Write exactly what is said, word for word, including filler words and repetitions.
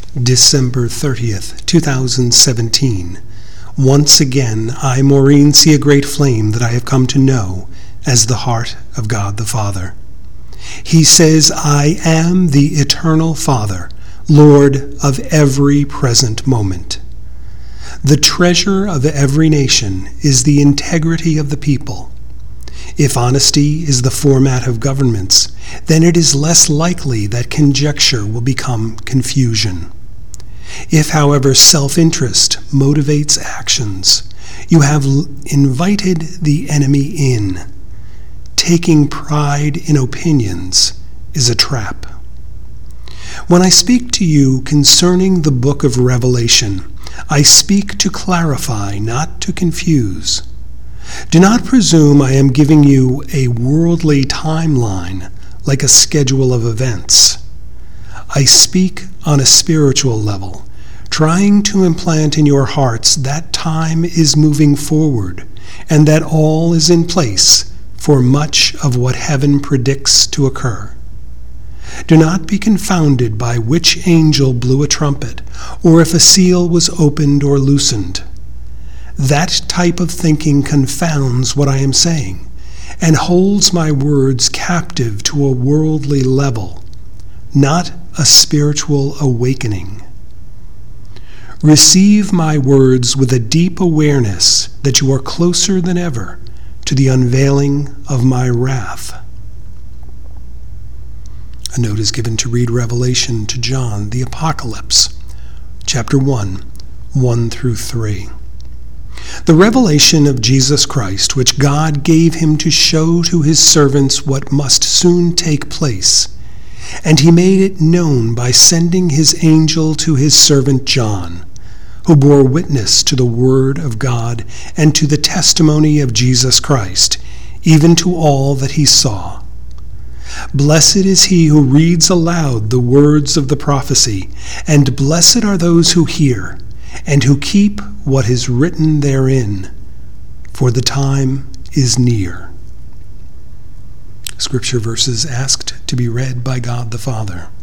December thirtieth, two thousand seventeen. Once again, I, Maureen, see a great flame that I have come to know as the heart of God the Father. He says, I am the eternal Father, Lord of every present moment. The treasure of every nation is the integrity of the people. If honesty is the format of governments, then it is less likely that conjecture will become confusion. If, however, self-interest motivates actions, you have invited the enemy in. Taking pride in opinions is a trap. When I speak to you concerning the book of Revelation, I speak to clarify, not to confuse. Do not presume I am giving you a worldly timeline like a schedule of events. I speak on a spiritual level, trying to implant in your hearts that time is moving forward and that all is in place for much of what heaven predicts to occur. Do not be confounded by which angel blew a trumpet, or if a seal was opened or loosened. That type of thinking confounds what I am saying and holds my words captive to a worldly level, not a spiritual awakening. Receive my words with a deep awareness that you are closer than ever to the unveiling of my wrath. A note is given to read Revelation to John, the Apocalypse, chapter one, one through three. The revelation of Jesus Christ, which God gave him to show to his servants what must soon take place, and he made it known by sending his angel to his servant John, who bore witness to the word of God and to the testimony of Jesus Christ, even to all that he saw. Blessed is he who reads aloud the words of the prophecy, and blessed are those who hear, and who keep what is written therein, for the time is near. Scripture verses asked to be read by God the Father.